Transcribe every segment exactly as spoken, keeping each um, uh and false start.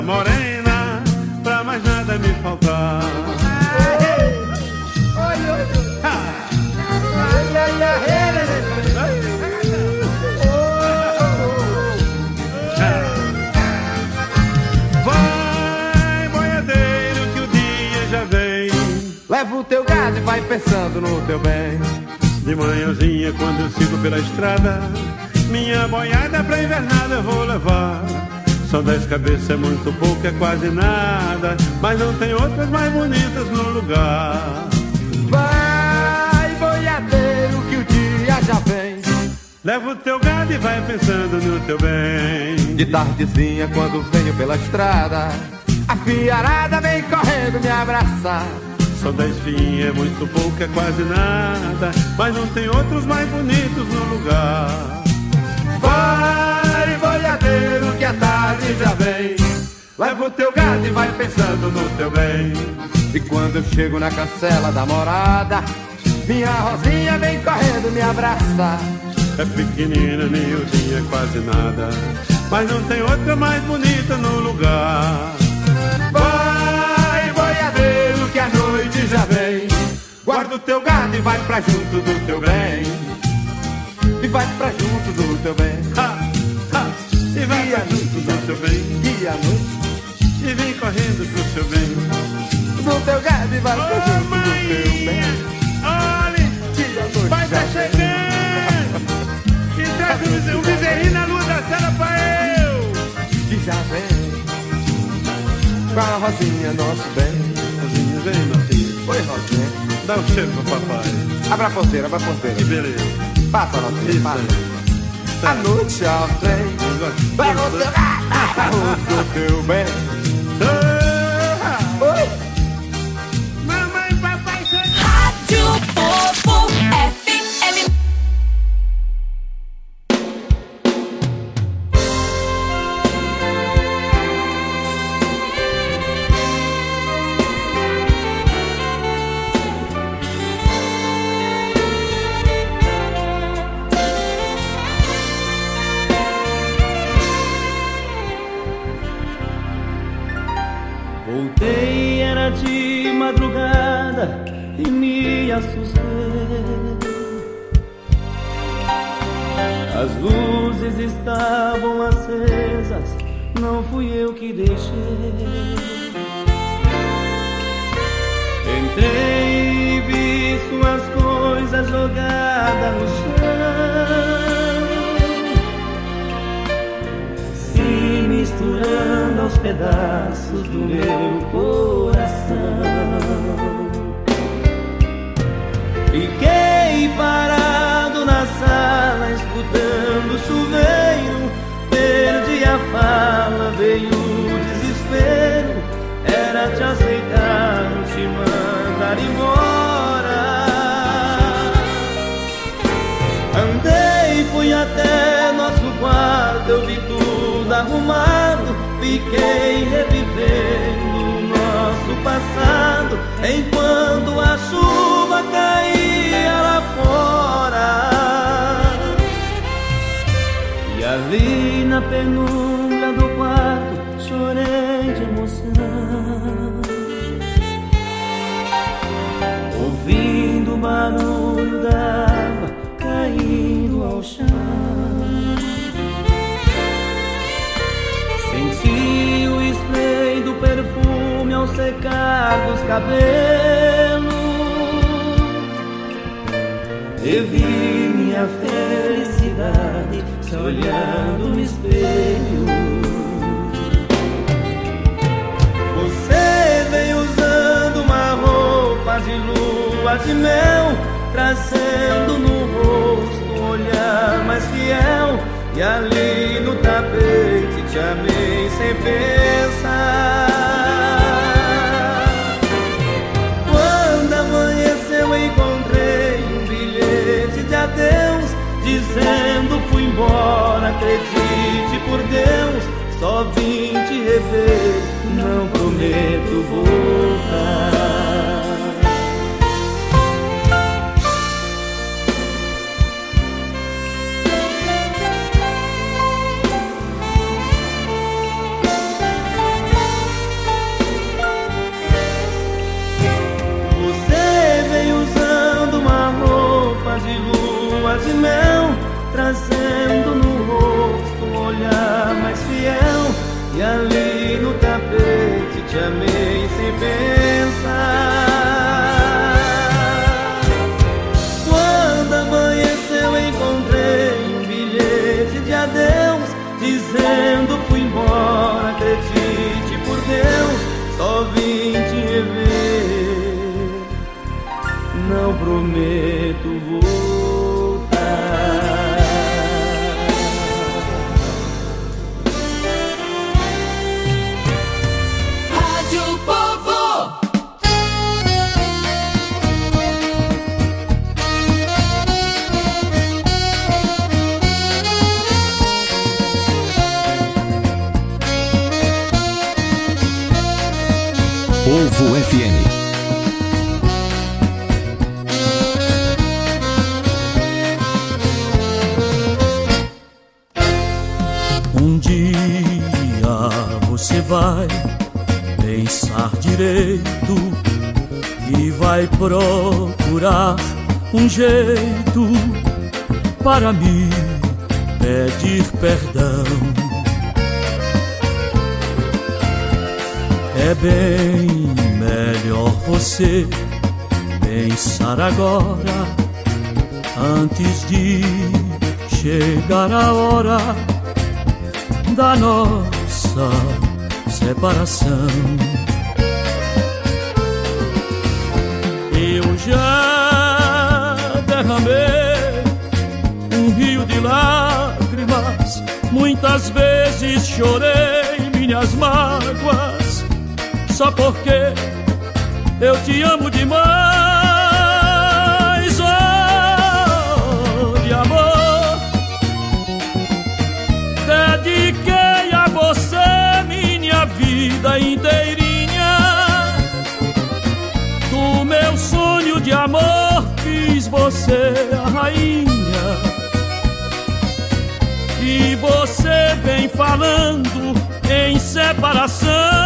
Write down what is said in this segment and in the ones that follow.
Morena, pra mais nada me faltar. Vai, boiadeiro, que o dia já vem. Leva o teu gado e vai pensando no teu bem. De manhãzinha, quando eu sigo pela estrada, minha boiada pra invernada eu vou levar. São dez cabeças, é muito pouco, é quase nada, mas não tem outras mais bonitas no lugar. Vai, boiadeiro, que o dia já vem. Leva o teu gado e vai pensando no teu bem. De tardezinha, quando venho pela estrada, a fiarada vem correndo me abraçar. São dez fiinhas, é muito pouco, é quase nada, mas não tem outros mais bonitos no lugar. Vai, boiadeiro, que a tarde já vem. Leva o teu gado e vai pensando no teu bem. E quando eu chego na cancela da morada, minha Rosinha vem correndo me abraçar. É pequenina, miudinha, é quase nada, mas não tem outra mais bonita no lugar. Vai, boiadeiro, que a noite já vem. Guarda o teu gado e vai pra junto do teu bem. E vai pra junto do teu bem. Ha, ha, e vai pra junto do teu bem. E a noite e vem correndo pro seu bem. Do teu gado e vai pra oh, junto mãe, do teu bem. Olha, vai tá chegando. E traz um, um bezerrinho na lua da cela pra eu. Que já vem. Com a Rosinha, nosso bem. Rosinha, vem, meu filho. Oi, Rosinha. Dá um cheiro pro papai. Abra a porteira, abra a porteira. Que beleza. Passa, Rosinha, passa. Tá. A noite já vem. Vai no teu gado, do teu bem. Oi. Mamãe, papai, chegou. Rádio Povo F M. Voltei, era de madrugada e me assustei. As luzes estavam acesas, não fui eu que deixei. Entrei e vi suas coisas jogadas no chão, se misturando aos pedaços do meu coração. Fiquei parado na sala, escutando o chuveiro. Perdi a fala, veio o desespero. Era te aceitar, não te mandar embora. Andei, fui até nosso quarto, eu vi tudo arrumado. Fiquei revivendo o nosso passado, enquanto a chuva caía lá fora. E ali na penumbra do quarto chorei de emoção, ouvindo o barulho da água caindo ao chão. Senti o spray do perfume ao secar dos cabelos, e vi minha felicidade se olhando no espelho. Você veio usando uma roupa de lua de mel, trazendo no rosto um olhar mais fiel. E ali no tapete te amei sem pensar. Quando amanheceu encontrei um bilhete de adeus, dizendo fui embora, acredite por Deus. Só vim te rever, não prometo voltar. trazendo no rosto um olhar mais fiel. E ali no tapete te amei sem pensar. Quando amanheceu encontrei um bilhete de adeus, dizendo fui embora, acredite por Deus, só vim te rever, não prometo voltar. Rádio Povo. Povo F M. Um dia você vai pensar direito e vai procurar um jeito para me pedir perdão. É bem melhor você pensar agora, antes de chegar a hora da nossa separação. Eu já derramei um rio de lágrimas, muitas vezes chorei minhas mágoas, só porque eu te amo demais. Oh, de amor, dediquei a você minha vida inteirinha. Do meu sonho de amor fiz você a rainha. E você vem falando em separação.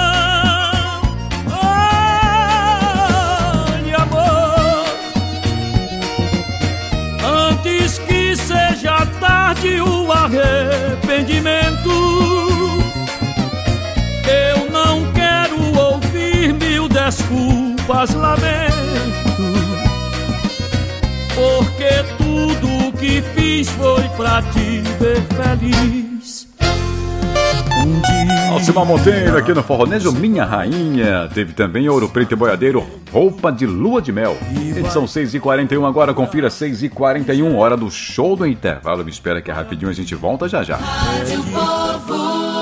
Antes que seja tarde o arrependimento, eu não quero ouvir mil desculpas, lamento, porque tudo o que fiz foi pra te ver feliz. Um dia... Alcimar Monteiro aqui no Forronejo Minha Rainha. Teve também Ouro Preto e Boiadeiro, Roupa de Lua de Mel. Edição seis e quarenta e um agora, confira seis e quarenta e um, hora do show do intervalo. Me espera que é rapidinho, a gente volta já já. Rádio Povo.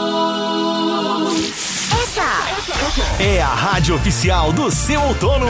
Essa É a rádio oficial do seu outono.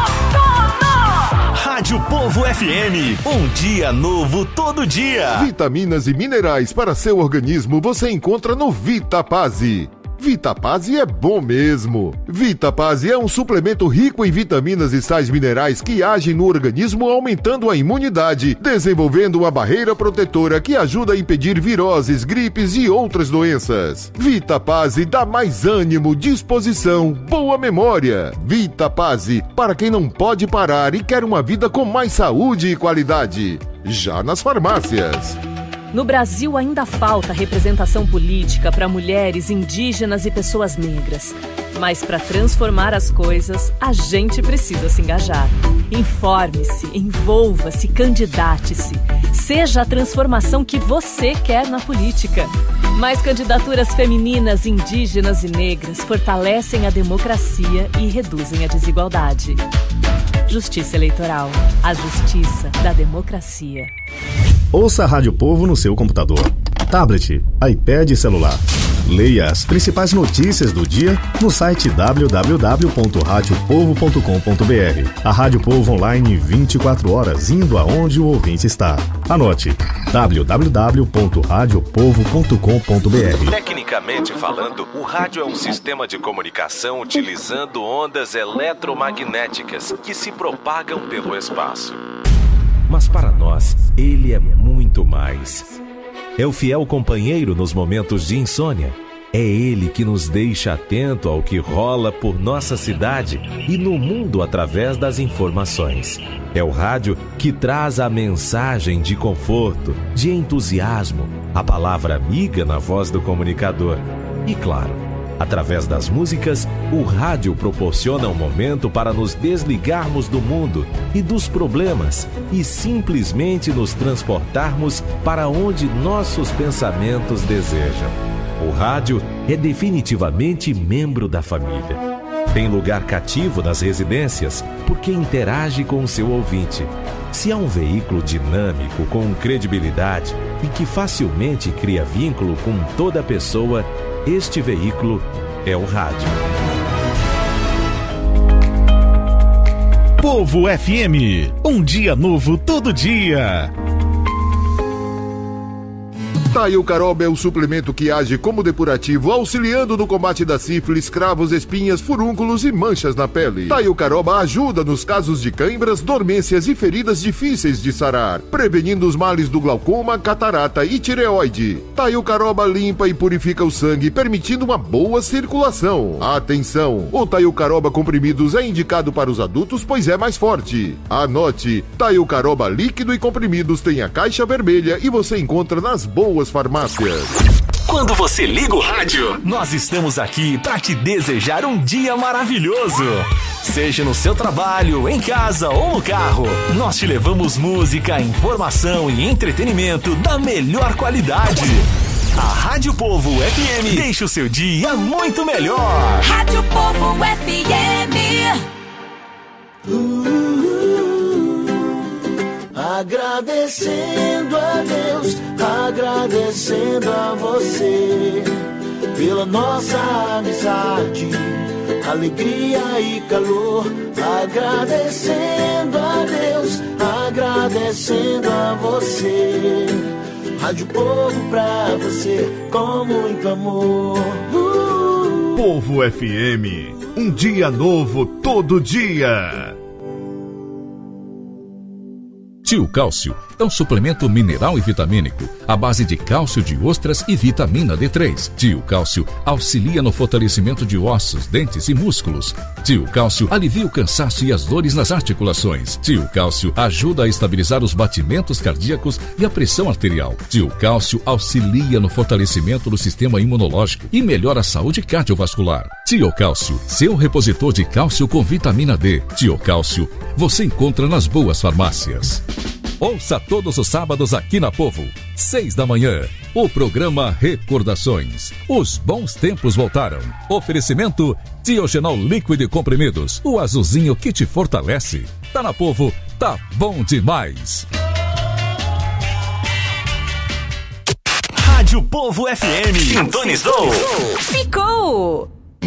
Rádio Povo F M, um dia novo todo dia. Vitaminas e minerais para seu organismo você encontra no Vitapase. Vitapase é bom mesmo. Vitapase é um suplemento rico em vitaminas e sais minerais que agem no organismo aumentando a imunidade, desenvolvendo uma barreira protetora que ajuda a impedir viroses, gripes e outras doenças. Vitapase dá mais ânimo, disposição, boa memória. Vitapase, para quem não pode parar e quer uma vida com mais saúde e qualidade. Já nas farmácias. No Brasil ainda falta representação política para mulheres, indígenas e pessoas negras. Mas para transformar as coisas, a gente precisa se engajar. Informe-se, envolva-se, candidate-se. Seja a transformação que você quer na política. Mais candidaturas femininas, indígenas e negras fortalecem a democracia e reduzem a desigualdade. Justiça Eleitoral. A justiça da democracia. Ouça a Rádio Povo no seu computador, tablet, iPad e celular. Leia as principais notícias do dia no site w w w ponto rádio povo ponto com ponto b r. A Rádio Povo online vinte e quatro horas, indo aonde o ouvinte está. Anote: w w w ponto rádio povo ponto com ponto b r. Tecnicamente falando, o rádio é um sistema de comunicação utilizando ondas eletromagnéticas que se propagam pelo espaço. Mas para nós, ele é muito mais. É o fiel companheiro nos momentos de insônia, É ele que nos deixa atento ao que rola por nossa cidade e no mundo através das informações. É o rádio que traz a mensagem de conforto, de entusiasmo, a palavra amiga na voz do comunicador. E claro, através das músicas, o rádio proporciona um momento para nos desligarmos do mundo e dos problemas e simplesmente nos transportarmos para onde nossos pensamentos desejam. O rádio é definitivamente membro da família. Tem lugar cativo nas residências porque interage com o seu ouvinte. Se há um veículo dinâmico, com credibilidade e que facilmente cria vínculo com toda pessoa, este veículo é o rádio. Povo F M, um dia novo todo dia. Taiocaroba é o suplemento que age como depurativo, auxiliando no combate da sífilis, cravos, espinhas, furúnculos e manchas na pele. Taiocaroba ajuda nos casos de cãibras, dormências e feridas difíceis de sarar, prevenindo os males do glaucoma, catarata e tireoide. Taiocaroba limpa e purifica o sangue, permitindo uma boa circulação. Atenção! O Taiocaroba comprimidos é indicado para os adultos, pois é mais forte. Anote: Taiocaroba líquido e comprimidos tem a caixa vermelha e você encontra nas boas farmácias. Quando você liga o rádio, nós estamos aqui para te desejar um dia maravilhoso. Seja no seu trabalho, em casa ou no carro, nós te levamos música, informação e entretenimento da melhor qualidade. A Rádio Povo F M deixa o seu dia muito melhor. Rádio Povo F M. Agradecendo a Deus, agradecendo a você pela nossa amizade, alegria e calor. Agradecendo a Deus, agradecendo a você. Rádio Povo pra você com muito amor. uh! Povo F M, um dia novo todo dia. Tio Cálcio é um suplemento mineral e vitamínico à base de cálcio de ostras e vitamina D três. Tio Cálcio auxilia no fortalecimento de ossos, dentes e músculos. Tio Cálcio alivia o cansaço e as dores nas articulações. Tio Cálcio ajuda a estabilizar os batimentos cardíacos e a pressão arterial. Tio Cálcio auxilia no fortalecimento do sistema imunológico e melhora a saúde cardiovascular. Tio Cálcio, seu repositor de cálcio com vitamina D. Tio Cálcio, você encontra nas boas farmácias. Ouça todos os sábados aqui na Povo, seis da manhã, o programa Recordações. Os bons tempos voltaram. Oferecimento Diogenol líquido e comprimidos, o azulzinho que te fortalece. Tá na Povo, tá bom demais. Rádio Povo F M. Sintonizou. Ficou.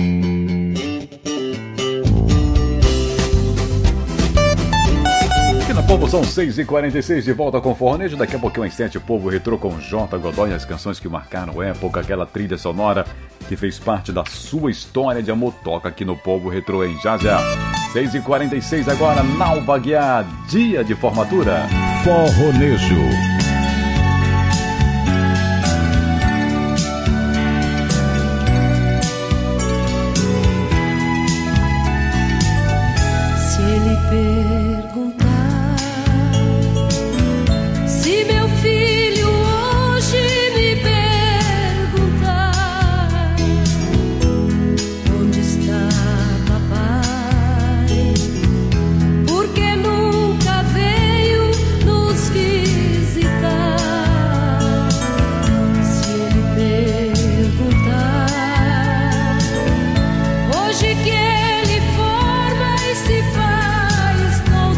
Na Povo são seis e quarenta e seis, de volta com o Forronejo. Daqui a pouquinho um instante, o Povo retrô com J. Godoy, as canções que marcaram época, aquela trilha sonora que fez parte da sua história de amor. Toca aqui no Povo Retrô, em já já. seis e quarenta e seis agora, Nalva Guiar, dia de formatura. Forronejo. Hoje que ele forma e se faz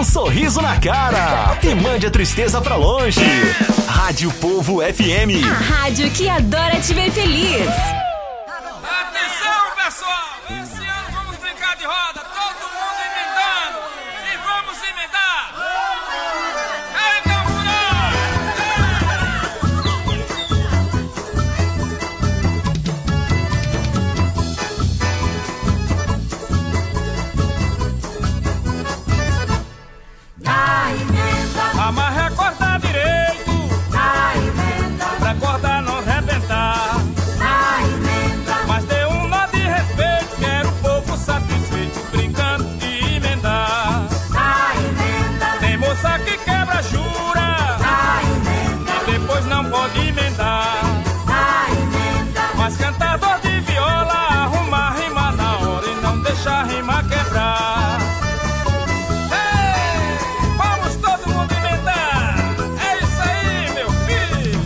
um sorriso na cara e mande a tristeza pra longe. Rádio Povo F M. A rádio que adora te ver feliz. Atenção, pessoal! Esse ano vamos brincar de roda, todo mundo emendando. E vamos emendar. Então, Na emenda, amarre a corda direito, na emenda, pra corda não rebentar. na emenda, Mas dê um nó de respeito, quero o povo satisfeito, brincando de emendar. na emenda, Tem moça que quebra jura, na emenda, e depois não pode emendar. na emenda, Mas cantador de viola arruma a rima na hora e não deixa a rima quebrar. Ei, vamos todo mundo emendar. É isso aí, meu filho.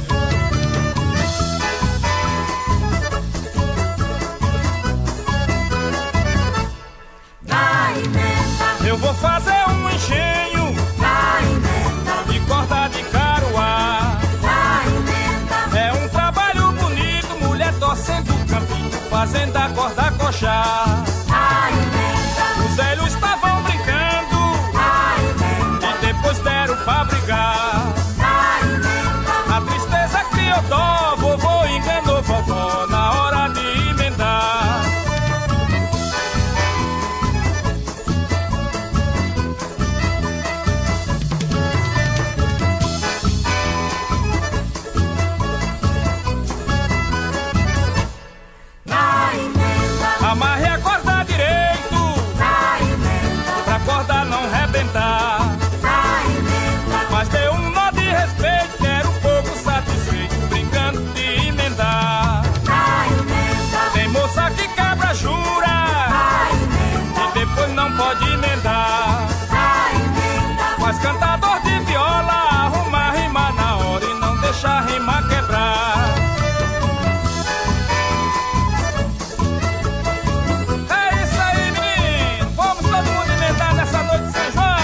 na emenda, Eu vou fazer um engenho na emenda, de corda de caruá. na emenda, É um trabalho bonito, mulher torcendo o campinho, fazendo a corda coxar. na emenda, Os velhos estavam brincando na emenda, e depois deram pra brigar. na emenda, A tristeza criou dó, vovô enganou vovó na hora de emendar. na emenda, Amarre a corda direito, na emenda, pra corda não rebentar. na emenda, Mas dê um nó de respeito, quero o povo satisfeito, brincando de emendar. na emenda, Tem moça que quebra jura, na emenda, e depois não pode emendar. na emenda, Mas cantador de viola arruma a rima na hora e não deixa a rima quebrar. É isso aí, menino! Vamos todo mundo emendar nessa noite de São João!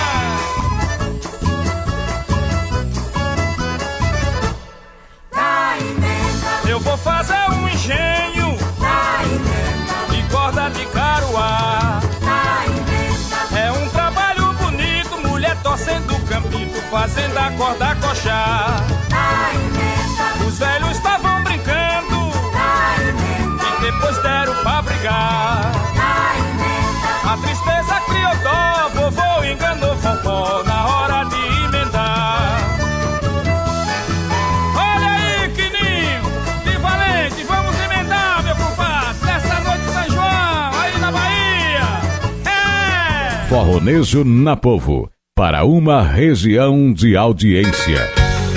na emenda, Eu vou fazer um engenho na emenda, de corda de caruá. na emenda, É um trabalho bonito, mulher torcendo o campito, fazendo a corda coxar. na emenda, Os velhos estavam brincando na emenda, e depois deram pra brigar. na emenda, A tristeza criou dó, vovô enganou vovó na hora de emendar. Olha aí, Quininho, que valente, vamos emendar, meu compadre, nessa noite de São João, aí na Bahia. É! Forronejo na Povo, para uma região de audiência.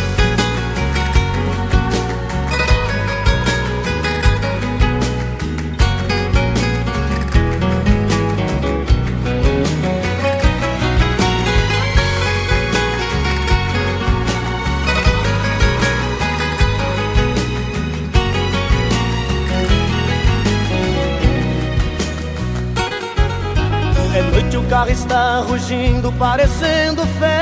É noite, o carro está rugindo, parecendo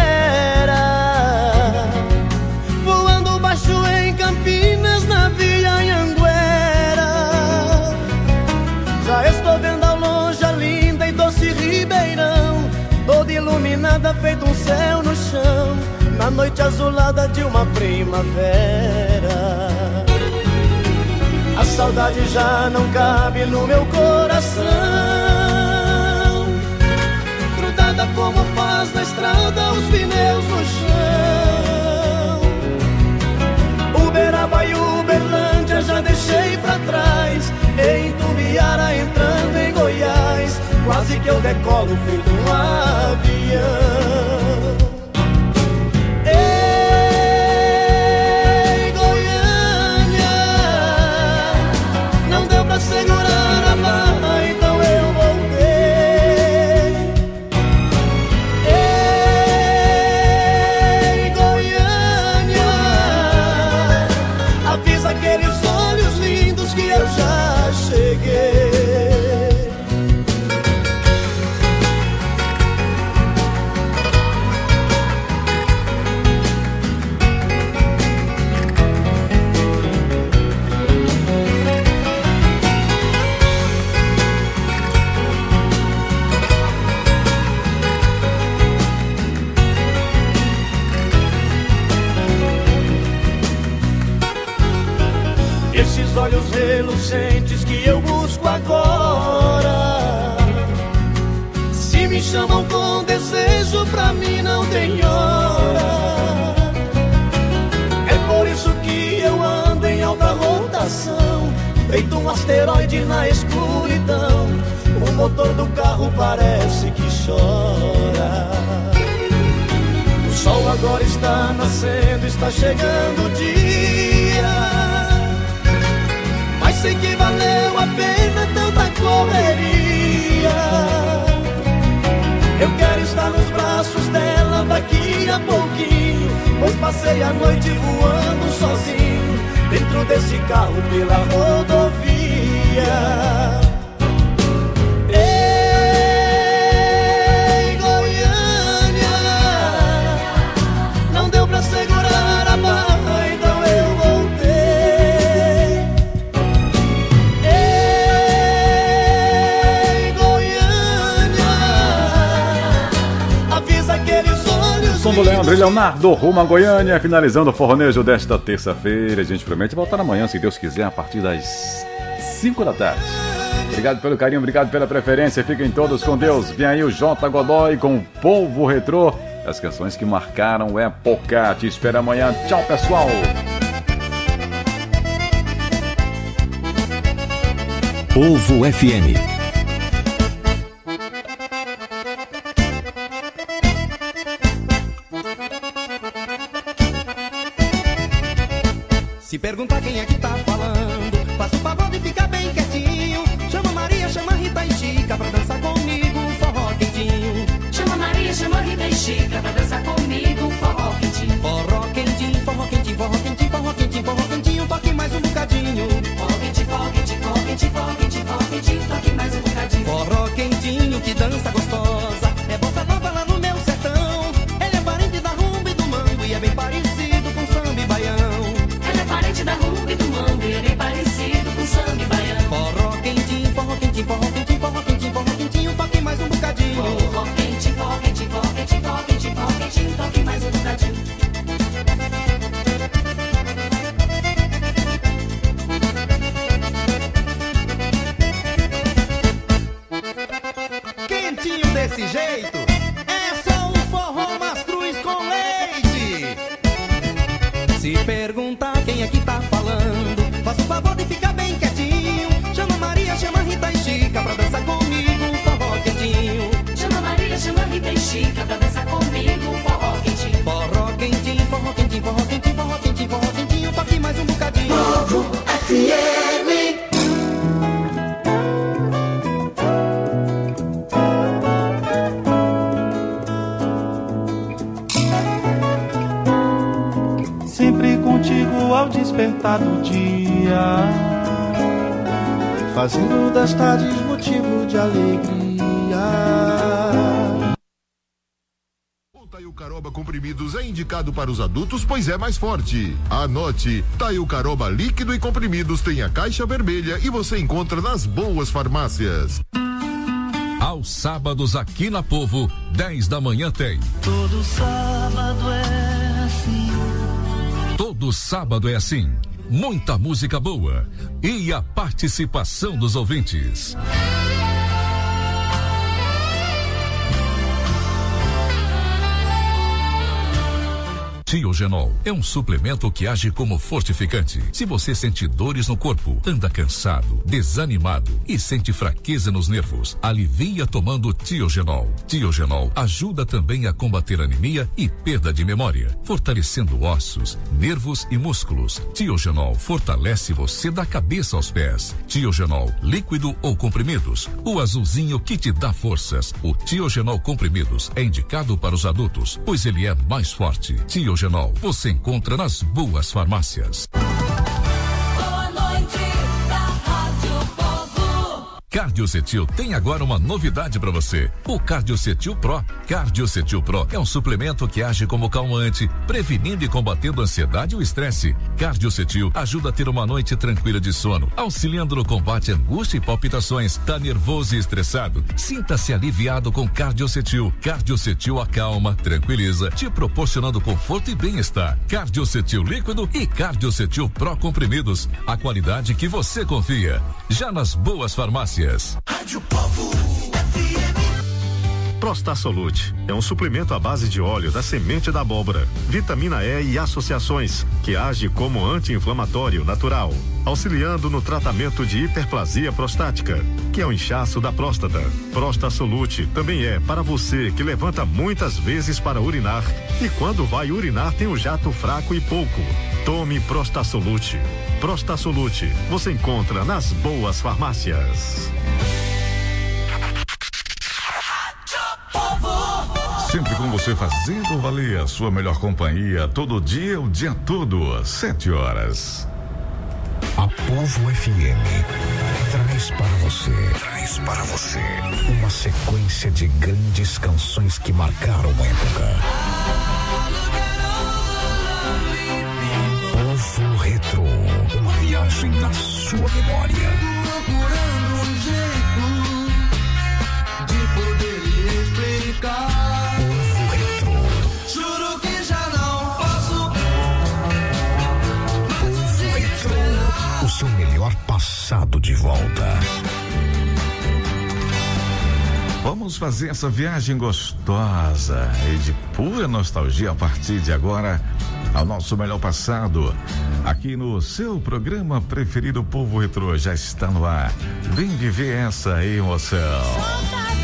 fera, voando baixo em Campinas, na Via Anhanguera. Já estou vendo ao longe a linda e doce Ribeirão, toda iluminada, feito um céu no chão, na noite azulada de uma primavera. A saudade já não cabe no meu coração, grudada como faz na estrada os pneus no chão. Uberaba e Uberlândia já deixei pra trás, em Tubiara entrando em Goiás, quase que eu decolo feito um avião. Ei, Goiânia, não deu pra segurar a barra, então eu voltei. Ei, Goiânia, avisa aqueles olhos lindos que eu já cheguei. presentes que eu busco agora. Se me chamam com desejo, pra mim não tem hora. É por isso que eu ando em alta rotação, feito um asteroide na escuridão. O motor do carro parece que chora. O sol agora está nascendo, está chegando o dia, mas sei que valeu a pena tanta correria. Eu quero estar nos braços dela daqui a pouquinho, pois passei a noite voando sozinho dentro desse carro pela rodovia. Ei, Goiânia, não deu pra segurar a barra, então eu voltei. Ei, Goiânia, avisa aqueles olhos. Som do Leandro e Leonardo, rumo a Goiânia, finalizando o forronejo desta terça-feira. A gente promete voltar amanhã, se Deus quiser, a partir das cinco da tarde. Obrigado pelo carinho, obrigado pela preferência. Fiquem todos com Deus. Vem aí o J. Godoy com o Povo Retrô, as canções que marcaram época. Te espero amanhã. Tchau, pessoal. Povo F M. Se perguntar quem é que tá falando, faça o favor de ficar bem quietinho. Chama Maria, chama Rita e Chica pra dançar comigo um forró quentinho. Chama Maria, chama Rita e Chica pra dançar comigo um forró quentinho. Forró quentinho, forró quentinho, forró quentinho, forró quentinho, forró quentinho, toque mais um bocadinho. Forró quentinho, forró quentinho, forró quentinho, forró quentinho, forró quentinho, toque mais um bocadinho. Forró quentinho, que dança gostosa, é bossa nova lá no meu sertão. Ele é parente da rumba e do mango e é bem parecido com samba e baião. Ela é parente da rumba e do mango e é bem parecido com samba e baião. Forró quentinho, forró quentinho, forró quentinho, forró quentinho, forró quentinho, toque mais um bocadinho. Forró quentinho, forró quentinho, forró quentinho, forró quentinho, forró quentinho, toque mais um bocadinho. Quentinho desse jeito, é só um forró mastruz com leite. Se perguntar quem é que tá falando, faça o favor de ficar bem quietinho. Chama Maria, chama Rita e Chica pra dançar comigo um forró quentinho. Chama Maria, chama Rita e Chica pra dançar comigo um forró quentinho. Forró quentinho, forró quentinho, forró quentinho, forró quentinho, forró quentinho, toque mais um bocadinho. Povo F M. Sempre contigo ao despertar do dia, fazendo das tardes motivo de alegria. O Taiucaroba Comprimidos é indicado para os adultos, pois é mais forte. Anote, Taiucaroba líquido e comprimidos tem a caixa vermelha e você encontra nas boas farmácias. Aos sábados aqui na Povo, dez da manhã tem. Todo sábado é assim. Todo sábado é assim. Muita música boa e a participação dos ouvintes. Tiogenol é um suplemento que age como fortificante. Se você sente dores no corpo, anda cansado, desanimado e sente fraqueza nos nervos, alivia tomando Tiogenol. Tiogenol ajuda também a combater anemia e perda de memória, fortalecendo ossos, nervos e músculos. Tiogenol fortalece você da cabeça aos pés. Tiogenol líquido ou comprimidos, o azulzinho que te dá forças. O Tiogenol comprimidos é indicado para os adultos, pois ele é mais forte. Tiogenol você encontra nas boas farmácias. Boa noite da Rádio Povo. Cardiocetil tem agora uma novidade para você. O Cardiocetil Pro. Cardiocetil Pro é um suplemento que age como calmante, prevenindo e combatendo a ansiedade e o estresse. Cardiocetil ajuda a ter uma noite tranquila de sono, auxiliando no combate à angústia e palpitações. Tá nervoso e estressado? Sinta-se aliviado com Cardiocetil. Cardiocetil acalma, tranquiliza, te proporcionando conforto e bem-estar. Cardiocetil líquido e Cardiocetil Pro comprimidos. A qualidade que você confia. Já nas boas farmácias. Rádio Povo F M. Prostasolute é um suplemento à base de óleo da semente da abóbora, vitamina E e associações, que age como anti-inflamatório natural, auxiliando no tratamento de hiperplasia prostática, que é o inchaço da próstata. Prostasolute também é para você que levanta muitas vezes para urinar e quando vai urinar tem um jato fraco e pouco. Tome Prostasolute. Prostasolute você encontra nas boas farmácias. Sempre com você fazendo valer a sua melhor companhia, todo dia, o dia todo, sete horas. A Povo F M traz para você, traz para você uma sequência de grandes canções que marcaram uma época. Povo Retro, uma viagem na sua memória. Procurando um jeito de poder lhe explicar. Juro que já não posso. Povo Retro, o seu melhor passado de volta. Vamos fazer essa viagem gostosa e de pura nostalgia a partir de agora ao nosso melhor passado. Aqui no seu programa preferido, Povo Retro, já está no ar. Vem viver essa emoção.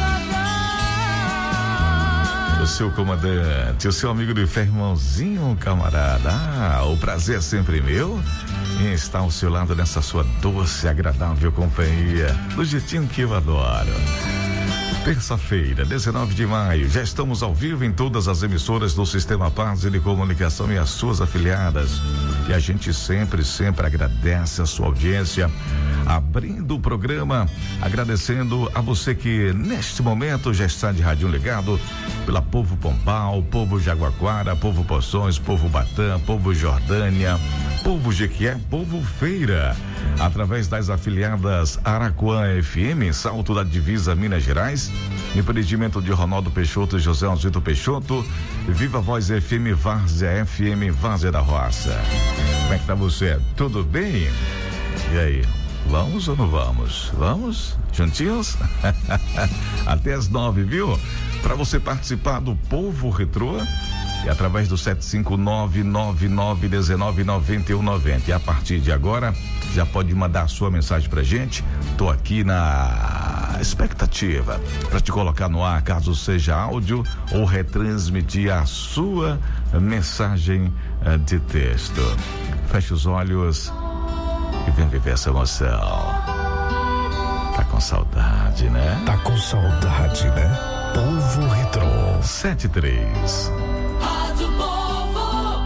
O seu comandante, o seu amigo de fé, irmãozinho, camarada. Ah, o prazer é sempre meu em estar ao seu lado nessa sua doce, agradável companhia, do jeitinho que eu adoro. Terça-feira, dezenove de maio, já estamos ao vivo em todas as emissoras do Sistema Paz de Comunicação e as suas afiliadas. E a gente sempre, sempre agradece a sua audiência. Abrindo o programa, agradecendo a você que neste momento já está de radinho ligado pela Povo Pombal, Povo Jaguaquara, Povo Poções, Povo Batã, Povo Jordânia, Povo Jequié, Povo Feira, através das afiliadas Araquã F M, Salto da Divisa, Minas Gerais, empreendimento de Ronaldo Peixoto e José Alzito Peixoto, Viva Voz F M, Várzea F M, Várzea da Roça. Como é que tá você? Tudo bem? E aí? Vamos ou não vamos? Vamos? Juntinhos? Até as nove, viu? Para você participar do Povo Retrô, e através do sete cinco nove nove nove um nove nove um nove zero. E a partir de agora, já pode mandar a sua mensagem pra gente. Tô aqui na expectativa para te colocar no ar, caso seja áudio, ou retransmitir a sua mensagem uh, de texto. Feche os olhos e vem viver essa emoção. Tá com saudade, né? Tá com saudade, né? Povo Retro. sete três. Rádio Povo.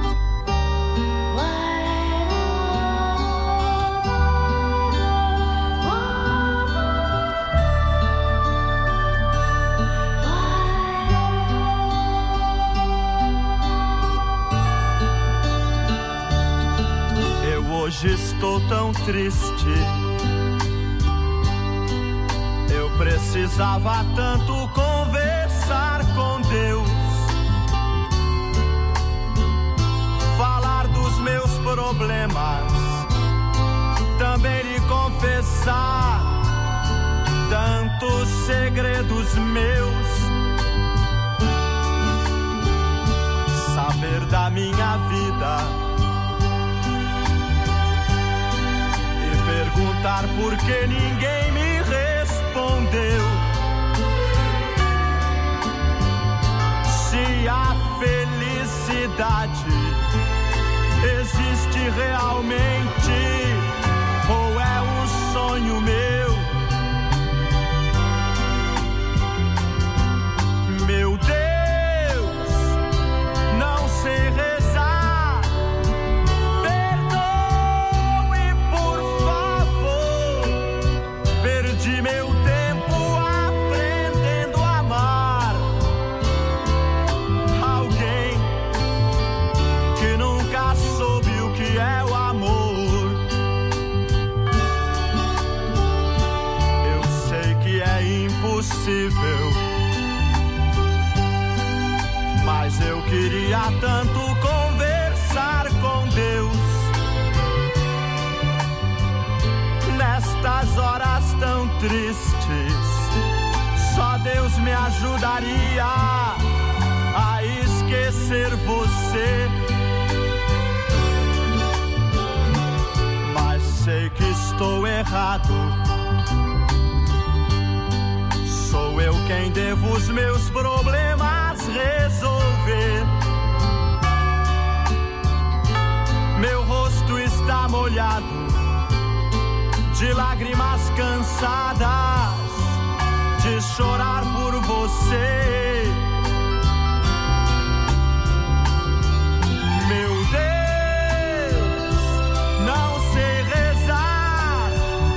Eu hoje estou tão triste. Eu precisava tanto conversar com Deus, falar dos meus problemas, também lhe confessar tantos segredos meus, saber da minha vida e perguntar por que ninguém me respondeu. Se a felicidade existe realmente ou é um sonho meu? Meu Deus, não sei rezar. Perdoe, por favor. Perdi impossível. Mas eu queria tanto conversar com Deus. Nestas horas tão tristes, só Deus me ajudaria a esquecer você. Mas sei que estou errado. Sou eu quem devo os meus problemas resolver. Meu rosto está molhado de lágrimas cansadas de chorar por você. Meu Deus, não sei rezar.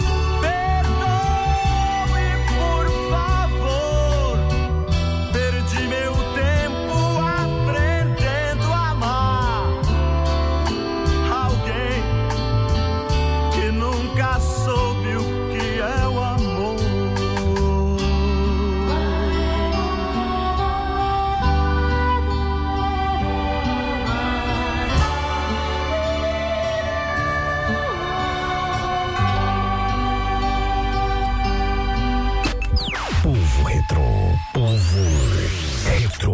Perdoe, por favor. Perdi meu tempo aprendendo a amar alguém que nunca soube o que é o amor. Povo Retrô, Povo Retrô.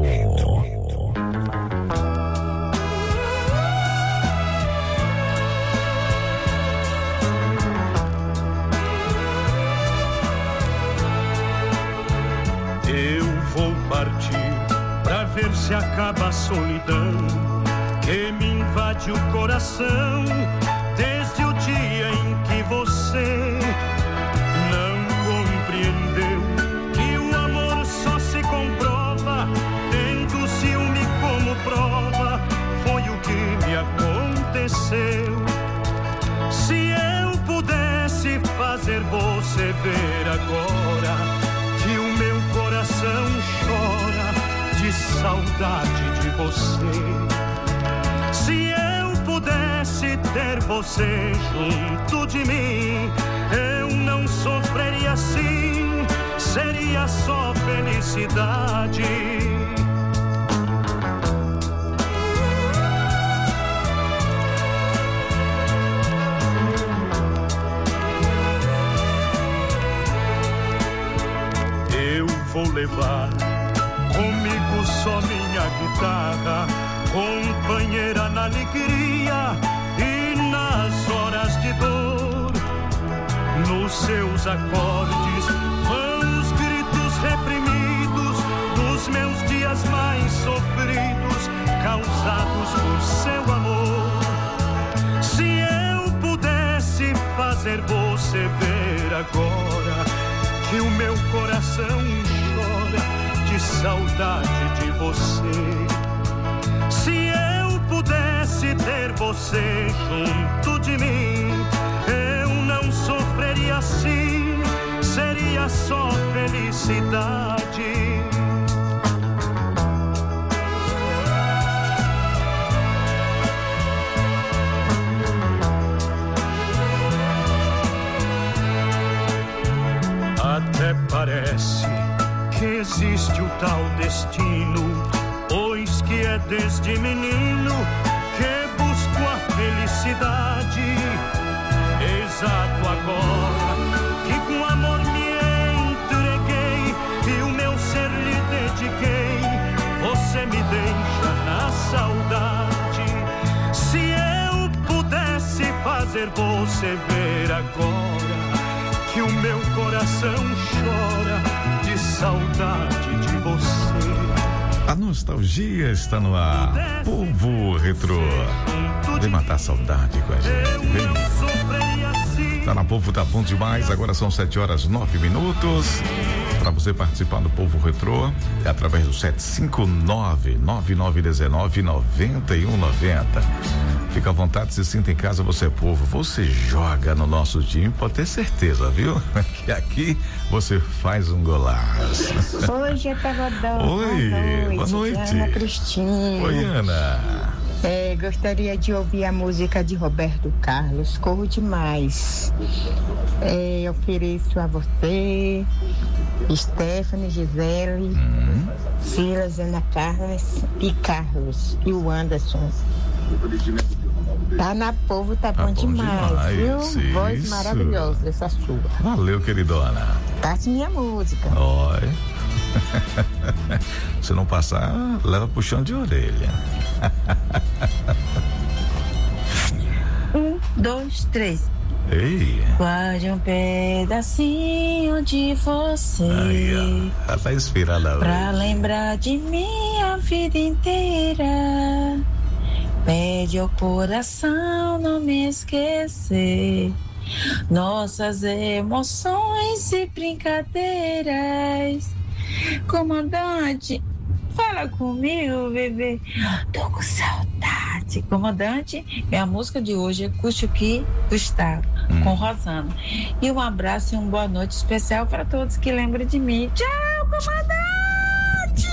Eu vou partir pra ver se acaba a solidão que me invade o coração desde o dia em que você não compreendeu que o amor só se comprova tendo o ciúme como prova. Foi o que me aconteceu. Se eu pudesse fazer você ver agora que o meu coração chora de saudade de você. Se eu pudesse ter você junto de mim, eu não sofreria assim, seria só felicidade. Eu vou levar comigo só minha guitarra, companheira na alegria e nas horas de dor. Nos seus acordes vão os gritos reprimidos dos meus dias mais sofridos, causados por seu amor. Se eu pudesse fazer você ver agora que o meu coração chora de saudade de você. Se eu pudesse ter você junto de mim, eu não sofreria assim, seria só felicidade. Até parece que existe o tal destino, pois que é desde menino que busco a felicidade. Exato agora que com amor me entreguei e o meu ser lhe dediquei, você me deixa na saudade. Se eu pudesse fazer você ver agora que o meu coração chora de saudade de você. A nostalgia está no ar. Povo Retrô. Vem matar a saudade com a gente. Vem. Tá na Povo, tá bom demais. Agora são sete horas nove minutos. Para você participar do Povo Retrô, é através do sete cinco nove, nove nove um nove, nove um nove zero. Fica à vontade, se sinta em casa, você é povo. Você joga no nosso time, pode ter certeza, viu? Que aqui você faz um golaço. Oi, G P Godão. Oi, boa noite. Ana Cristina. Oi, Ana. É, gostaria de ouvir a música de Roberto Carlos, Corro Demais. É, eu ofereço a você, Stephanie, Gisele, Hum. Silas, Ana Carlos e Carlos e o Anderson. Tá na Povo, tá, bom, bom demais, demais, viu? isso. Voz maravilhosa essa sua. Valeu, queridona. Passe minha música. Oi. Se não passar, leva puxão de orelha. Um, dois, três. Ei. Guarde um pedacinho de você. Aí, ó. Ela tá inspirada. Pra lembrar de mim a vida inteira. Pede ao coração não me esquecer. Nossas emoções e brincadeiras. Comandante, fala comigo, bebê. Tô com saudade. Comandante, é a música de hoje, é Custe o que Custar, hum. com Rosana. E um abraço e uma boa noite especial para todos que lembram de mim. Tchau, comandante!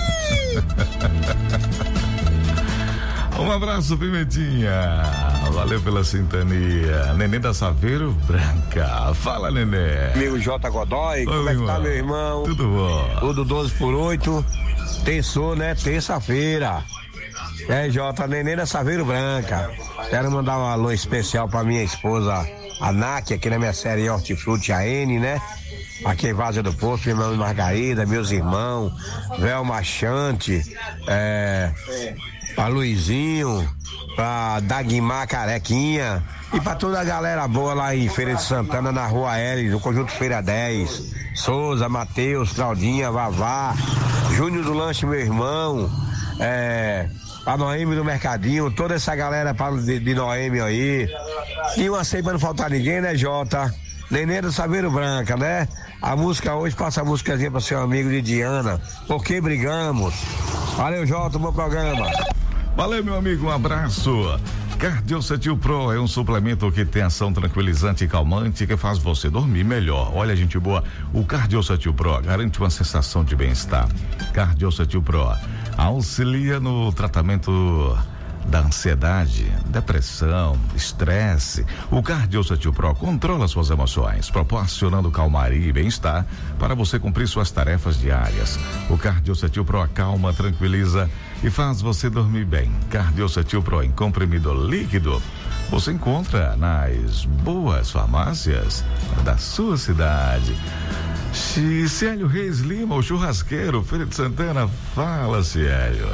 Um abraço, Pimentinha. Valeu pela sintonia. Neném da Saveiro Branca. Fala, Nenê. Amigo J. Godoy, Oi, como é que irmão. tá, meu irmão? Tudo bom. Tudo doze por oito. Terçou, né? Terça-feira. É, J. Neném da Saveiro Branca. Quero mandar um alô especial pra minha esposa, a Náquia, aqui na minha série Hortifruti A N, né? Aqui em Várzea do Poço, minha irmã Margarida, meus irmãos, Vel Machante, é, pra Luizinho, pra Dagmar Carequinha e pra toda a galera boa lá em Feira de Santana, na Rua L, no Conjunto Feira dez, Souza, Matheus, Claudinha, Vavá, Júnior do Lanche, meu irmão, é, a Noemi do Mercadinho, toda essa galera pra, de, de Noemi aí, e uma sei pra não faltar ninguém, né, Jota? Neném do Saveiro Branca, né? A música hoje, passa a músicazinha pra seu amigo de Diana, Por que Brigamos? Valeu, Jota, bom programa. Valeu, meu amigo, um abraço. Cardiocetil Pro é um suplemento que tem ação tranquilizante e calmante que faz você dormir melhor. Olha, gente boa, o Cardiocetil Pro garante uma sensação de bem-estar. Cardiocetil Pro auxilia no tratamento da ansiedade, depressão, estresse. O Cardiocetil Pro controla suas emoções, proporcionando calmaria e bem-estar para você cumprir suas tarefas diárias. O Cardiocetil Pro acalma, tranquiliza e faz você dormir bem. Cardiocetil Pro em comprimido líquido você encontra nas boas farmácias da sua cidade. Célio Reis Lima, o churrasqueiro, Feira de Santana. Fala, Célio.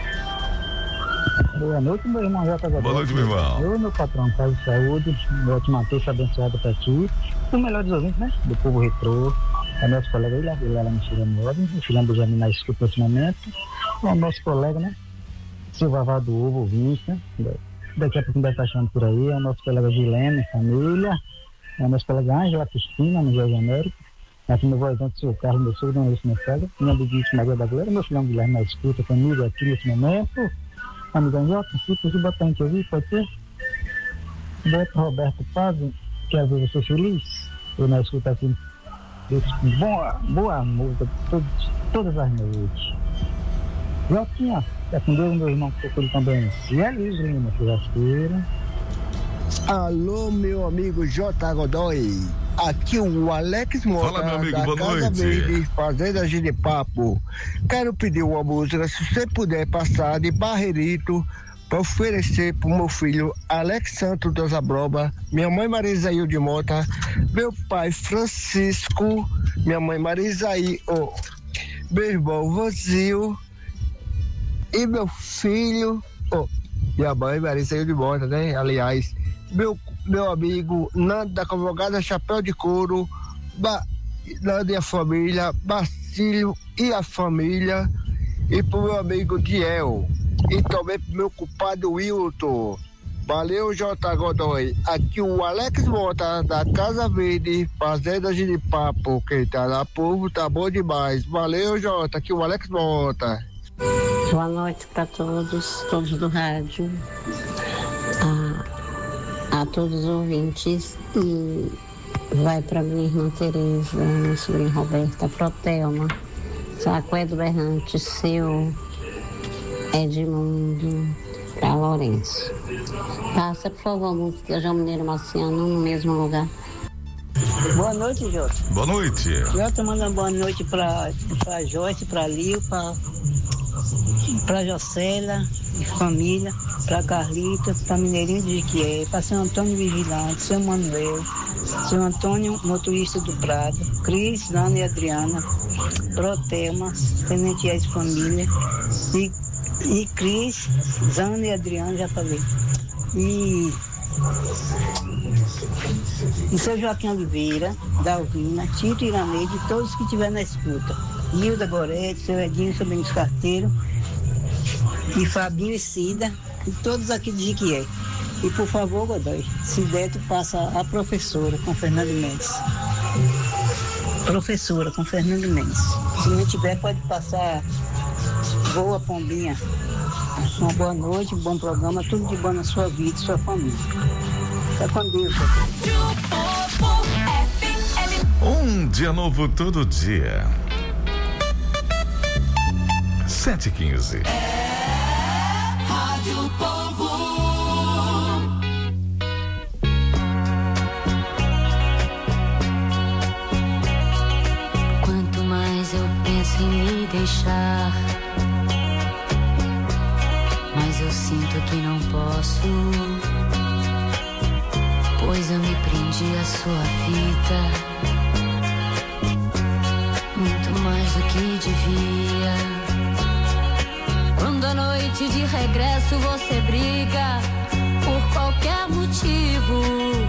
Boa noite, meu irmão J. Godoy. Boa noite, meu irmão. Eu, meu patrão, paz e saúde, uma ótima terça abençoada pra ti. Os melhores ouvintes, né? Do povo retrô. É nosso colega aí, lá, lá me chegando ordem, o filhão do Jamin na escuta nesse momento. É o nosso colega, né? Seu Vavá do Ovo, ouvinte, né? Daqui a pouco deve estar achando por aí. É o nosso colega Vilene, família. É o nosso colega Ângela Cristina, no Jardim América. Aqui no vozão do seu Carlos, meu sogro, não é isso, minha sogra. Minha amiguíssima Maria da Glória, meu filhão Guilherme na escuta comigo aqui nesse momento. Amigão Jota, se possível botar a gente ouvir, pode ser? Beto Roberto Paz, quer ver você feliz? Eu não escuto aqui. Boa, boa música, todos, todas as noites. Jotinha, é com Deus, meu irmão, que procura também. E é Luiz Lima, churrasqueira. Alô, meu amigo J. Godoy. Aqui o Alex Mota. Fala, meu amigo, da boa Casa noite. Verde, Fazenda Ginipapo. Quero pedir uma música, se você puder passar de Barreirito, para oferecer pro meu filho Alex Santos das Abroba, minha mãe Marisaí de Mota, meu pai Francisco, minha mãe Marisaí, oh, meu irmão Vazio e meu filho, oh, minha mãe Marisaí de Mota, né? Aliás, meu meu amigo Nando da Convogada Chapéu de Couro, ba, Nando e a família, Bacílio e a família, e pro meu amigo Diel, e também pro meu culpado Wilton. Valeu, J. Godoy. Aqui o Alex Mota, da Casa Verde, Fazenda Ginipapo. Quem tá na povo tá bom demais. Valeu, J. Aqui o Alex Mota. Boa noite para todos, todos do rádio. A, a todos os ouvintes. E vai para minha irmã Tereza, minha sobrinha Roberta, Protelma, Saqué do Berrante, seu Edmundo, para Lourenço. Passa, por favor, a música João Mineiro Marciano no mesmo lugar. Boa noite, Jota. Boa noite. Jota manda boa noite pra, pra Joyce, pra Lio, pra, pra Jocela e família, pra Carlita, pra Mineirinho de Jiquié, pra seu Antônio Vigilante, seu Manuel, seu Antônio, motorista do Prado, Cris, Dana e Adriana, Protelma, Tenente e família, e, e Cris, Zana e Adriana, já falei. E, e seu Joaquim Oliveira, Dalvina, Tito Iraneide e todos que estiverem na escuta. Hilda Goretti, seu Edinho, seu Benício Carteiro, e Fabinho e Cida, e todos aqui de Jiquié. E por favor, Godoy, se der, tu passa a professora com Fernando Mendes. Professora com Fernando Mendes. Se não tiver, pode passar Boa Pombinha. Uma boa noite, um bom programa, tudo de bom na sua vida e sua família. Fica com Deus. Um dia novo todo dia. Sete e quinze. Rádio Povo. Quanto mais eu penso em me deixar, mas eu sinto que não posso, pois eu me prendi à sua fita, muito mais do que devia. Quando à noite de regresso você briga por qualquer motivo,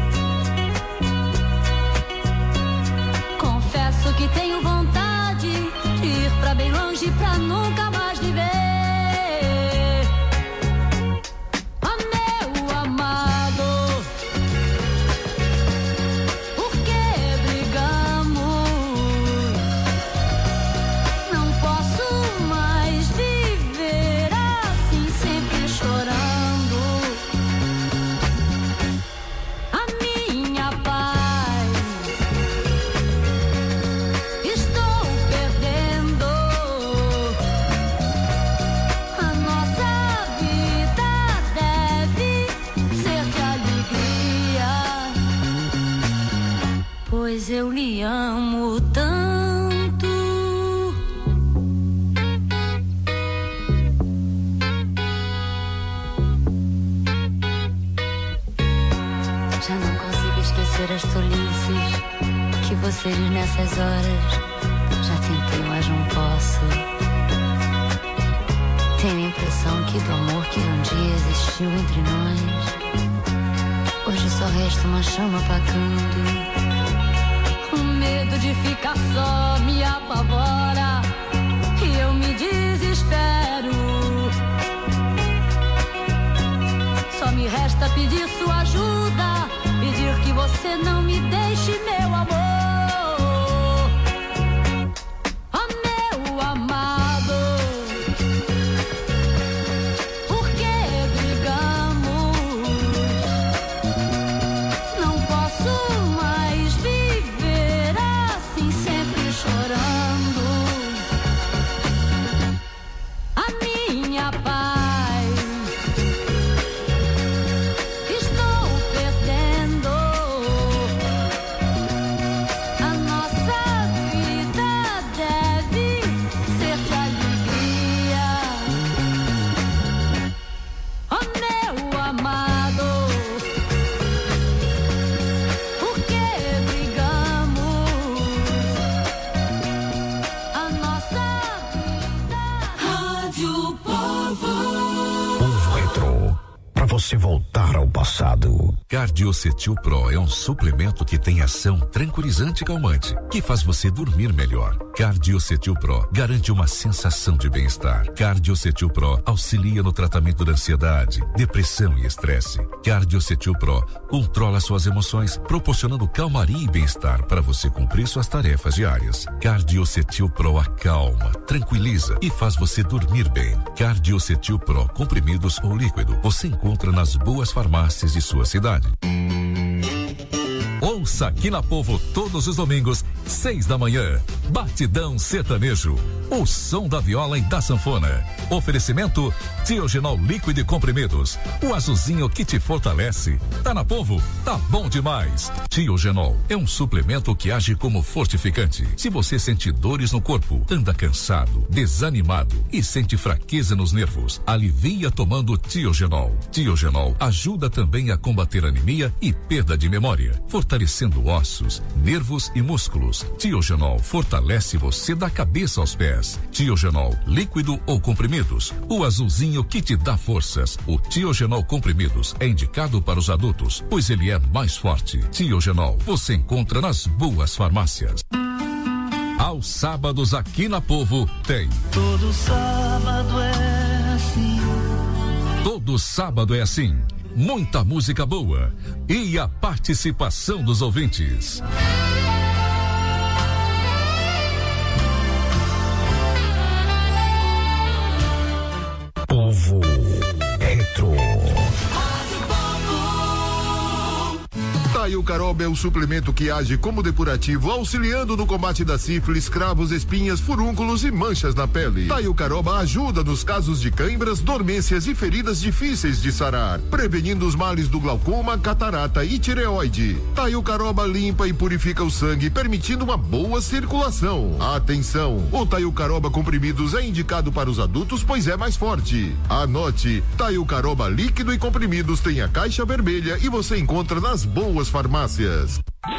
confesso que tenho vontade de ir pra bem longe pra nunca mais lhe ver. Pois eu lhe amo tanto. Já não consigo esquecer as tolices que você diz nessas horas. Já tentei, mas não posso. Tenho a impressão que do amor que um dia existiu entre nós, hoje só resta uma chama apagando. Medo de ficar só me apavora e eu me desespero. Só me resta pedir sua ajuda, pedir que você não me deixe, meu amor. Oh, meu amado, por que brigamos? Não posso mais viver sempre chorando. A minha paz estou perdendo. A nossa vida deve ser de alegria. Oh, meu amado, por que brigamos? Povo Retrô, para você voltar ao passado. Cardiocetil Pro é um suplemento que tem ação tranquilizante e calmante, que faz você dormir melhor. Cardiocetil Pro garante uma sensação de bem-estar. Cardiocetil Pro auxilia no tratamento da ansiedade, depressão e estresse. Cardiocetil Pro controla suas emoções, proporcionando calmaria e bem-estar para você cumprir suas tarefas diárias. Cardiocetil Pro acalma, tranquiliza e faz você dormir bem. Cardiocetil Pro, comprimidos ou líquido, você encontra nas boas farmácias de sua cidade. Ouça aqui na Povo todos os domingos, seis da manhã. Batidão Sertanejo. O som da viola e da sanfona. Oferecimento Tiogenol líquido e comprimidos. O azulzinho que te fortalece. Tá na Povo? Tá bom demais. Tiogenol é um suplemento que age como fortificante. Se você sente dores no corpo, anda cansado, desanimado e sente fraqueza nos nervos, alivia tomando Tiogenol. Tiogenol ajuda também a combater anemia e perda de memória, fortalecendo ossos, nervos e músculos. Tiogenol fortalece você da cabeça aos pés. Tiogenol, líquido ou comprimidos. O azulzinho que te dá forças. O Tiogenol comprimidos é indicado para os adultos, pois ele é mais forte. Tiogenol, você encontra nas boas farmácias. Aos sábados aqui na Povo tem. Todo sábado é assim. Todo sábado é assim. Muita música boa e a participação dos ouvintes. Povo Retro. Taio Caroba é o suplemento que age como depurativo, auxiliando no combate da sífilis, cravos, espinhas, furúnculos e manchas na pele. Taio Caroba ajuda nos casos de cãibras, dormências e feridas difíceis de sarar, prevenindo os males do glaucoma, catarata e tireoide. Taio Caroba limpa e purifica o sangue, permitindo uma boa circulação. Atenção! O Taio Caroba comprimidos é indicado para os adultos, pois é mais forte. Anote: Taio Caroba líquido e comprimidos tem a caixa vermelha e você encontra nas boas farmácias.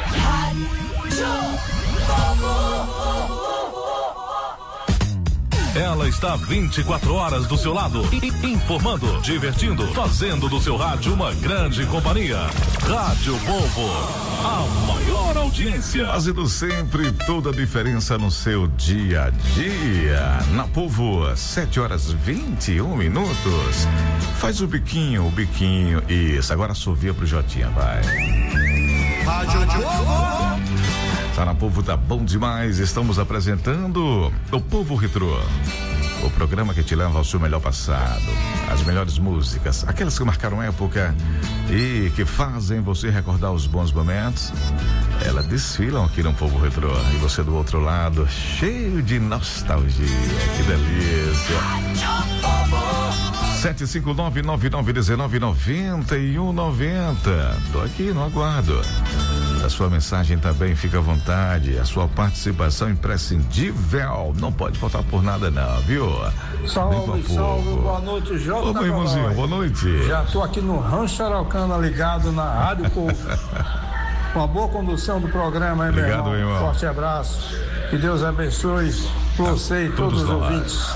Ela está vinte e quatro horas do seu lado, informando, divertindo, fazendo do seu rádio uma grande companhia. Rádio Povo, a maior audiência. Fazendo sempre toda a diferença no seu dia a dia. Na Povo, sete horas vinte e um minutos. Faz o biquinho, o biquinho. Isso, agora assovia pro Jotinha, vai. Rádio Povo. Tá na Povo, tá bom demais. Estamos apresentando o Povo Retrô, o programa que te leva ao seu melhor passado, as melhores músicas, aquelas que marcaram época e que fazem você recordar os bons momentos. Elas desfilam aqui no Povo Retrô e você do outro lado, cheio de nostalgia. Que delícia. sete cinco nove, nove nove um nove, nove um nove zero. Tô aqui no aguardo. A sua mensagem também, fica à vontade. A sua participação imprescindível. Não pode faltar por nada não, viu? Salve, salve, boa noite, Jota. Ô, meu irmãozinho, boa noite. Já tô aqui no Rancho Araucana, ligado na Rádio Povo. Uma boa condução do programa, hein, Obrigado, meu irmão? irmão. Forte abraço. Que Deus abençoe você e todos, todos os ouvintes.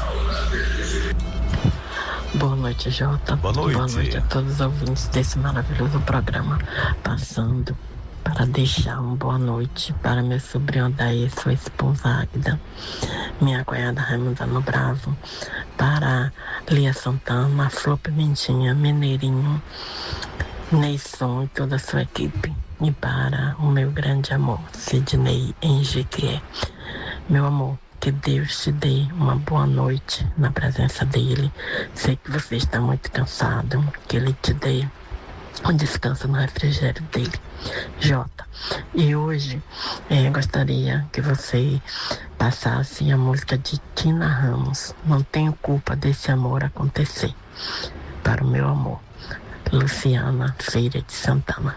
Boa noite, Jota. Boa noite. Boa noite a todos os ouvintes desse maravilhoso programa. Passando para deixar uma boa noite para meu sobrinho Daí, sua esposa Águida, minha cunhada Raimunda no Bravo, para Lia Santana, Flor Pimentinha, Mineirinho, Neisson e toda a sua equipe. E para o meu grande amor, Sidney em Jequié. Meu amor, que Deus te dê uma boa noite na presença dele. Sei que você está muito cansado, que ele te dê um descanso no refrigério dele. Jota, e hoje eh, gostaria que você passasse a música de Tina Ramos, Não Tenho Culpa Desse Amor Acontecer, para o meu amor, Luciana Feira de Santana.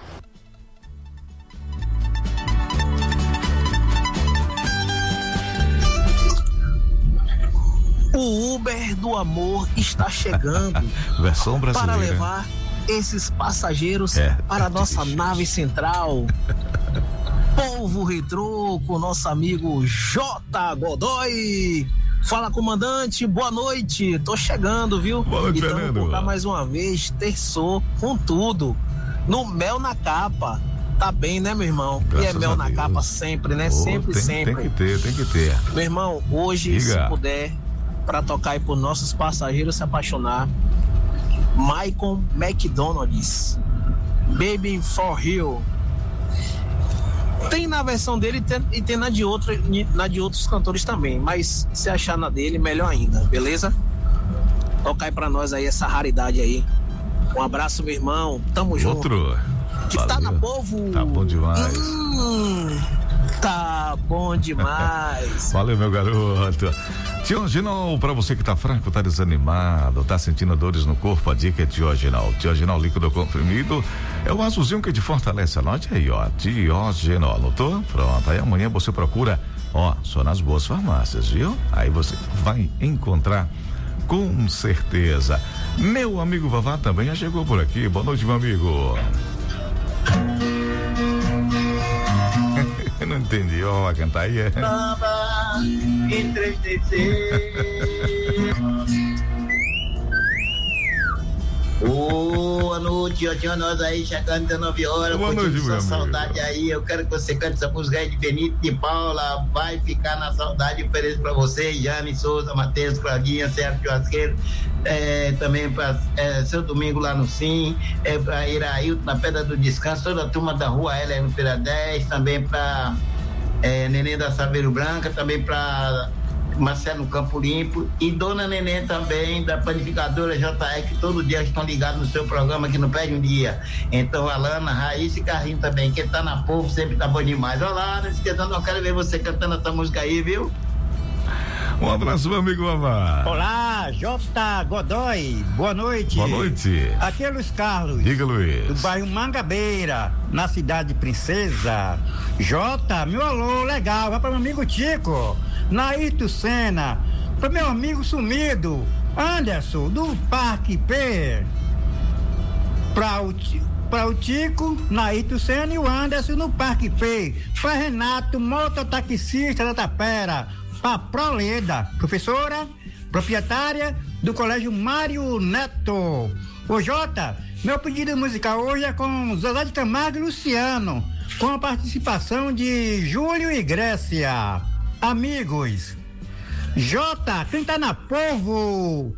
O Uber do amor está chegando. Versão brasileira. Para levar esses passageiros é, para é a nossa triste. nave central. Povo Retrô com nosso amigo J. Godoy. Fala, comandante, boa noite. Tô chegando, viu? Boa noite, e tamo Fernando. por cá mais uma vez, terçou com tudo. No mel na capa. Tá bem, né, meu irmão? Graças e é mel a na Deus. capa sempre, né? Oh, sempre, tem, sempre. Tem que ter, tem que ter. Meu irmão, hoje, Diga. se puder, para tocar aí por nossos passageiros se apaixonar, Michael McDonald's, Baby for You. Tem na versão dele e tem, e tem na, de outro, na de outros cantores também, mas se achar na dele, melhor ainda, beleza? Toca aí pra nós aí essa raridade aí. Um abraço, meu irmão, tamo junto. Outro. que Valeu. Tá na Povo. Tá bom demais. Hum, tá bom demais. Valeu, meu garoto. Tioginol, pra você que tá fraco, tá desanimado, tá sentindo dores no corpo, a dica é Tioginol. Tioginol líquido comprimido é o azulzinho que te fortalece. Anote aí, ó, Tioginol, anotou? Pronto, aí amanhã você procura, ó, só nas boas farmácias, viu? Aí você vai encontrar com certeza. Meu amigo Vavá também já chegou por aqui. Boa noite, meu amigo. Eu não entendi, ó, vai cantar aí, é? Samba, entristecer. Boa noite, ó, tinha nós aí chegando às nove horas. Boa noite, meu saudade aí, eu quero que você cante essa música aí de Benito de Paula. Vai ficar na saudade, ofereço pra você, Jane Souza, Matheus, Claudinha, Sérgio Churrasqueiro, é, também pra é, seu domingo lá no Sim, é, pra Irailton na Pedra do Descanso, toda a turma da rua L no Feira dez, também pra é, Neném da Saveiro Branca, também pra Marcelo Campo Limpo e Dona Neném também, da panificadora J E, que todo dia estão ligados no seu programa, que não perde um dia. Então, Alana, Raíssa e Carrinho também, quem tá na Povo sempre tá bom demais. Olá, não esqueça, não quero ver você cantando essa música aí, viu? Um abraço, meu amigo Vavá. Olá, J. Godoy, boa noite. Boa noite. Aqui é Luiz Carlos. Diga, Luiz. Do bairro Mangabeira, na cidade de Princesa. J, meu alô, legal, vai para meu amigo Tico. Naírto Sena, para meu amigo sumido, Anderson, do Parque P. Para o, pra o Tico, Naírto Sena e o Anderson no Parque P. Para Renato, mototaxista da Tapera. Para Proleda, professora, proprietária do Colégio Mário Neto. Ô Jota, meu pedido musical hoje é com Zezé de Camargo e Luciano, com a participação de Júlio e Grécia. Amigos, Jota, quem tá na Povo?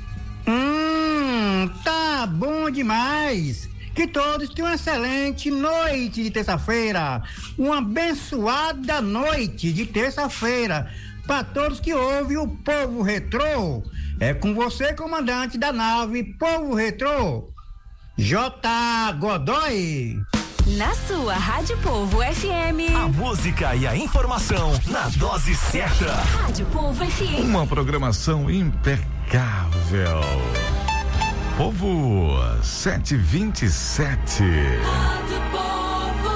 Hum, tá bom demais. Que todos tenham uma excelente noite de terça-feira. Uma abençoada noite de terça-feira. Para todos que ouvem o Povo Retrô. É com você, comandante da nave Povo Retrô, J. Godoy. Na sua Rádio Povo F M. A música e a informação na dose certa. Rádio Povo F M. Uma programação impecável. Povo sete e vinte e sete. Rádio Povo.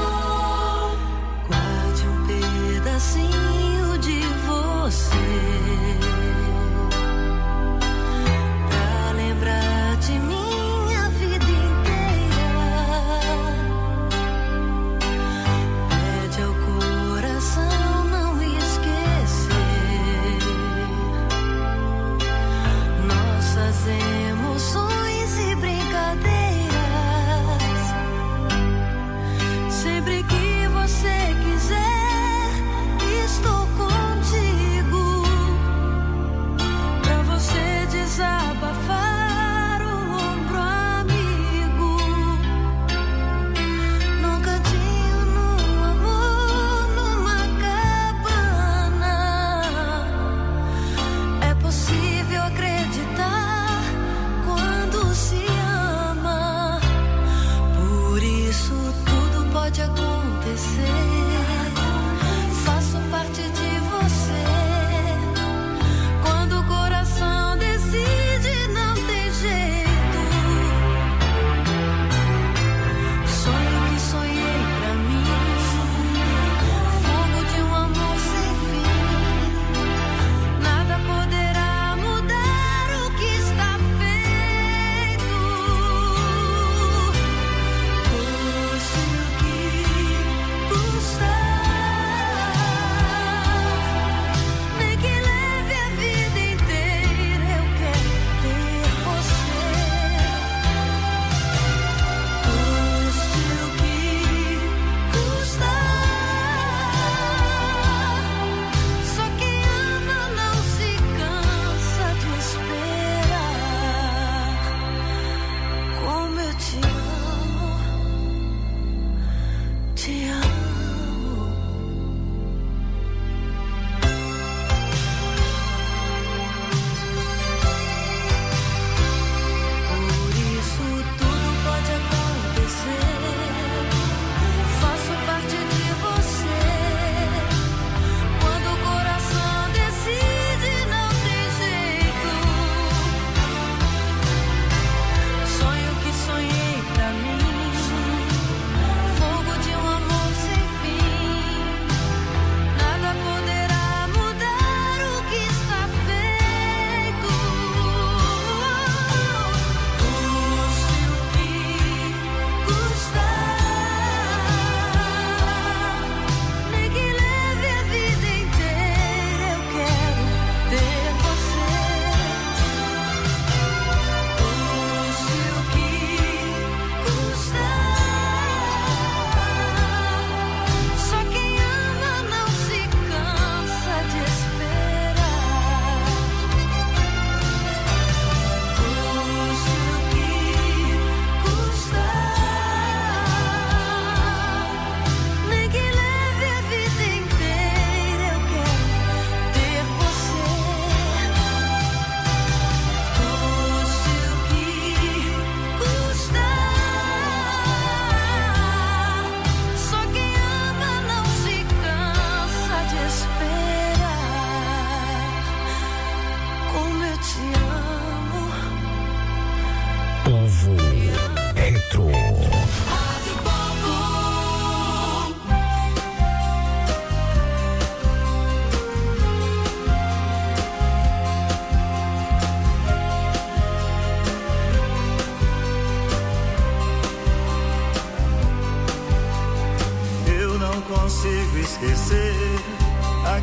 Guarde um pedacinho de você pra lembrar de minha vida inteira. Pede ao coração não esquecer nossas emoções e brincadeiras.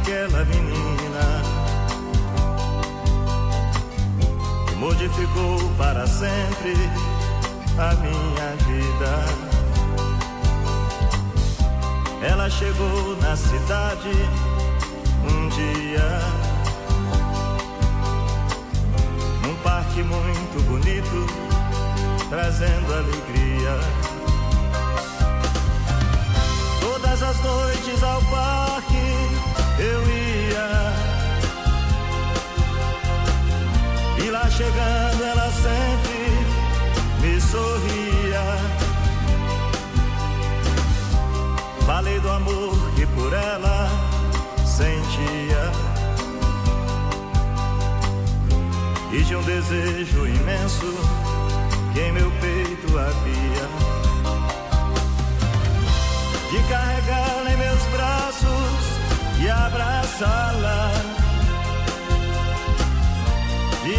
aquela menina, modificou para sempre a minha vida. Ela chegou na cidade um dia, num parque muito bonito, trazendo alegria. Todas as noites ao parque eu ia, e lá chegando ela sempre me sorria. Falei do amor que por ela sentia e de um desejo imenso que em meu peito havia, de carregá-la em meus braços e abraçá-la,